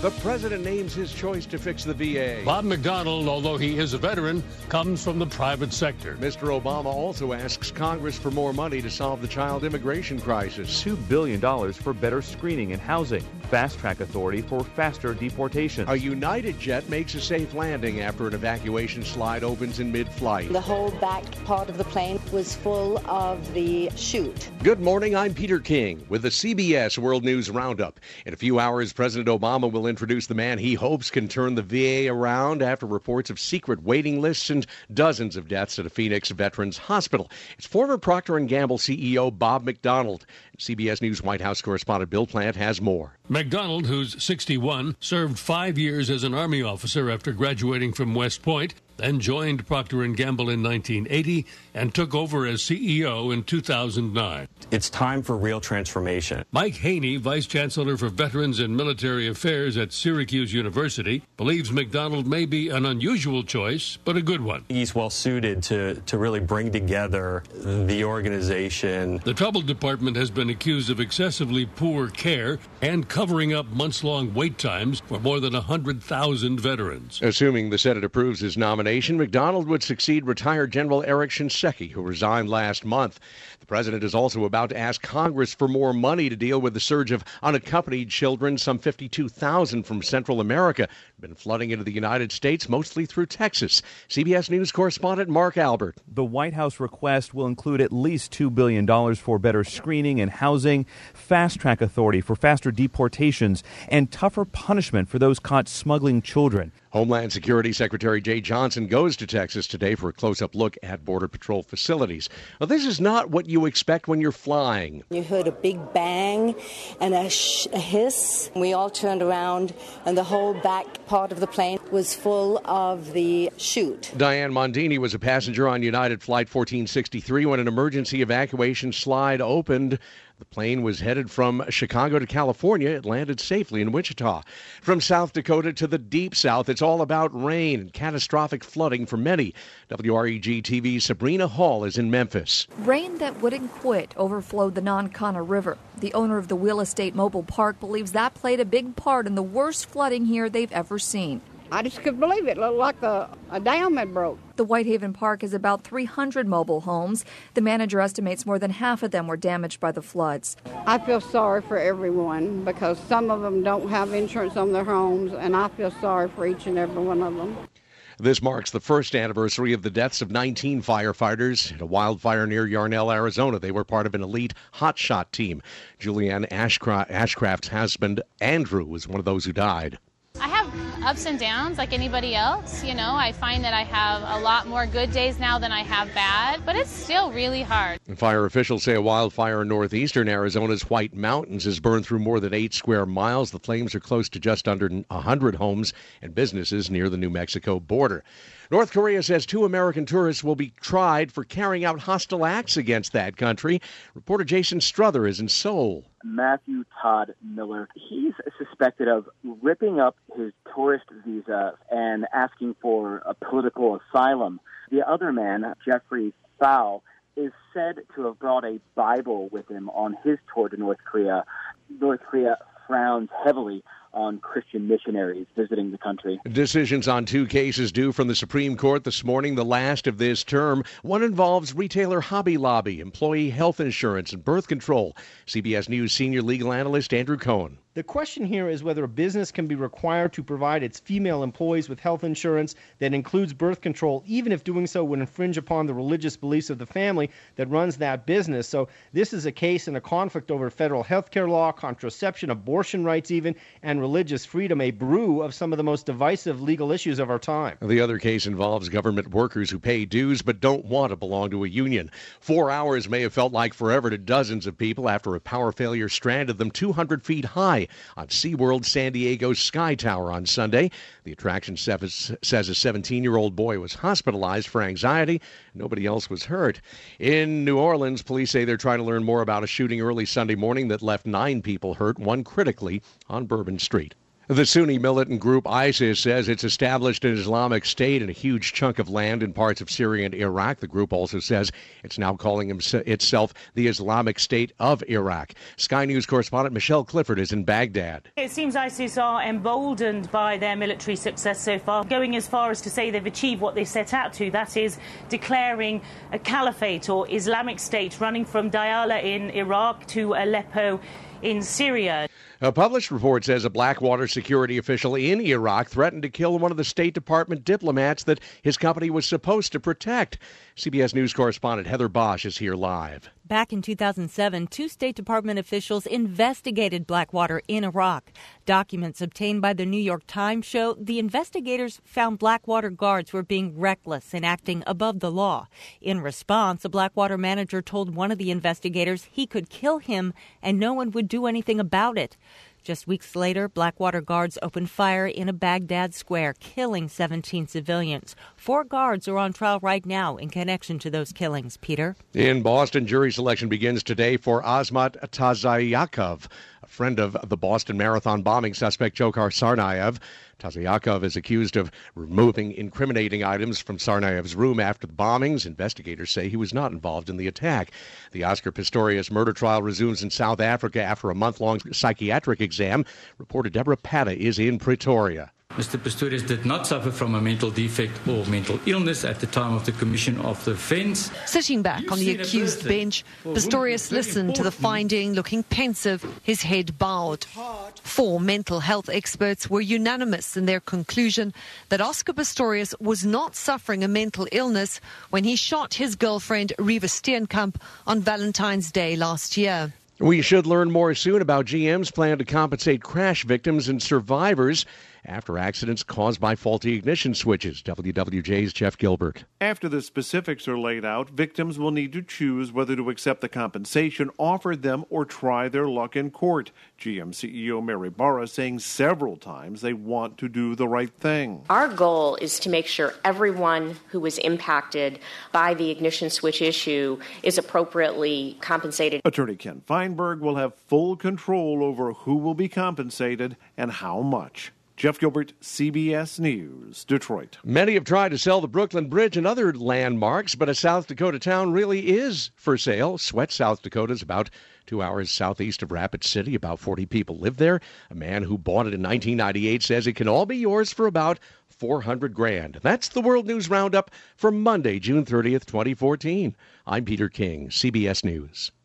The president names his choice to fix the VA. Bob McDonnell, although he is a veteran, comes from the private sector. Mr. Obama also asks Congress for more money to solve the child immigration crisis. $2 billion for better screening and housing. Fast-track authority for faster deportation. A United jet makes a safe landing after an evacuation slide opens in mid-flight. The whole back part of the plane was full of the chute. Good morning, I'm Peter King with the CBS World News Roundup. In a few hours, President Obama will introduce the man he hopes can turn the VA around after reports of secret waiting lists and dozens of deaths at a Phoenix Veterans Hospital. It's former Procter & Gamble CEO Bob McDonnell. CBS News White House correspondent Bill Plant has more. McDonnell, who's 61, served 5 years as an Army officer after graduating from West Point, then joined Procter & Gamble in 1980 and took over as CEO in 2009. It's time for real transformation. Mike Haney, Vice Chancellor for Veterans and Military Affairs at Syracuse University, believes McDonnell may be an unusual choice, but a good one. He's well suited to really bring together the organization. The Trouble Department has been accused of excessively poor care and covering up months-long wait times for more than 100,000 veterans. Assuming the Senate approves his nomination, McDonnell would succeed retired General Eric Shinseki, who resigned last month. The president is also about to ask Congress for more money to deal with the surge of unaccompanied children, some 52,000 from Central America, have been flooding into the United States, mostly through Texas. CBS News correspondent Mark Albert. The White House request will include at least $2 billion for better screening and housing, fast-track authority for faster deportations, and tougher punishment for those caught smuggling children. Homeland Security Secretary Jay Johnson goes to Texas today for a close-up look at Border Patrol facilities. Now, this is not what you expect when you're flying. You heard a big bang and a hiss. We all turned around, and the whole back part of the plane was full of the chute. Diane Mondini was a passenger on United Flight 1463 when an emergency evacuation slide opened. The plane was headed from Chicago to California. It landed safely in Wichita. From South Dakota to the Deep South, it's all about rain and catastrophic flooding for many. WREG-TV's Sabrina Hall is in Memphis. Rain that wouldn't quit overflowed the Nonconnah River. The owner of the Wheel Estate Mobile Park believes that played a big part in the worst flooding here they've ever seen. I just couldn't believe it. It looked like a dam had broke. The Whitehaven Park has about 300 mobile homes. The manager estimates more than half of them were damaged by the floods. I feel sorry for everyone because some of them don't have insurance on their homes, and I feel sorry for each and every one of them. This marks the first anniversary of the deaths of 19 firefighters in a wildfire near Yarnell, Arizona. They were part of an elite hotshot team. Julianne Ashcraft's husband, Andrew, was one of those who died. I have ups and downs like anybody else. I find that I have a lot more good days now than I have bad, but it's still really hard. Fire officials say a wildfire in northeastern Arizona's White Mountains has burned through more than 8 square miles. The flames are close to just under 100 homes and businesses near the New Mexico border. North Korea says 2 American tourists will be tried for carrying out hostile acts against that country. Reporter Jason Struther is in Seoul. Matthew Todd Miller. He's suspected of ripping up his tourist visa and asking for a political asylum. The other man, Jeffrey Fowl, is said to have brought a Bible with him on his tour to North Korea. North Korea frowns heavily on Christian missionaries visiting the country. Decisions on 2 cases due from the Supreme Court this morning, the last of this term. One involves retailer Hobby Lobby, employee health insurance, and birth control. CBS News senior legal analyst Andrew Cohen. The question here is whether a business can be required to provide its female employees with health insurance that includes birth control, even if doing so would infringe upon the religious beliefs of the family that runs that business. So this is a case in a conflict over federal health care law, contraception, abortion rights even, and religious freedom, a brew of some of the most divisive legal issues of our time. The other case involves government workers who pay dues but don't want to belong to a union. 4 hours may have felt like forever to dozens of people after a power failure stranded them 200 feet high on SeaWorld San Diego's Sky Tower on Sunday. The attraction says a 17-year-old boy was hospitalized for anxiety. Nobody else was hurt. In New Orleans, police say they're trying to learn more about a shooting early Sunday morning that left 9 people hurt, 1 critically, on Bourbon Street. The Sunni militant group ISIS says it's established an Islamic State in a huge chunk of land in parts of Syria and Iraq. The group also says it's now calling itself the Islamic State of Iraq. Sky News correspondent Michelle Clifford is in Baghdad. It seems ISIS are emboldened by their military success so far, going as far as to say they've achieved what they set out to, that is, declaring a caliphate or Islamic State running from Diyala in Iraq to Aleppo in Syria. A published report says a Blackwater security official in Iraq threatened to kill one of the State Department diplomats that his company was supposed to protect. CBS News correspondent Heather Bosch is here live. Back in 2007, 2 State Department officials investigated Blackwater in Iraq. Documents obtained by the New York Times show the investigators found Blackwater guards were being reckless and acting above the law. In response, a Blackwater manager told one of the investigators he could kill him and no one would do anything about it. Just weeks later, Blackwater guards opened fire in a Baghdad square, killing 17 civilians. 4 guards are on trial right now in connection to those killings. Peter? In Boston, jury selection begins today for Azmat Tazayakov, a friend of the Boston Marathon bombing suspect Dzhokhar Tsarnaev. Tazayakov is accused of removing incriminating items from Tsarnaev's room after the bombings. Investigators say he was not involved in the attack. The Oscar Pistorius murder trial resumes in South Africa after a month-long psychiatric exam. Reporter Deborah Patta is in Pretoria. Mr. Pistorius did not suffer from a mental defect or mental illness at the time of the commission of the offence. Sitting back on the accused bench, Pistorius listened to the finding, looking pensive, his head bowed. 4 mental health experts were unanimous in their conclusion that Oscar Pistorius was not suffering a mental illness when he shot his girlfriend Riva Steenkamp on Valentine's Day last year. We should learn more soon about GM's plan to compensate crash victims and survivors after accidents caused by faulty ignition switches. WWJ's Jeff Gilbert. After the specifics are laid out, victims will need to choose whether to accept the compensation offered them or try their luck in court. GM CEO Mary Barra saying several times they want to do the right thing. Our goal is to make sure everyone who was impacted by the ignition switch issue is appropriately compensated. Attorney Ken Feinberg will have full control over who will be compensated and how much. Jeff Gilbert, CBS News, Detroit. Many have tried to sell the Brooklyn Bridge and other landmarks, but a South Dakota town really is for sale. Sweat, South Dakota is about 2 hours southeast of Rapid City. About 40 people live there. A man who bought it in 1998 says it can all be yours for about $400,000. That's the World News Roundup for Monday, June 30th, 2014. I'm Peter King, CBS News.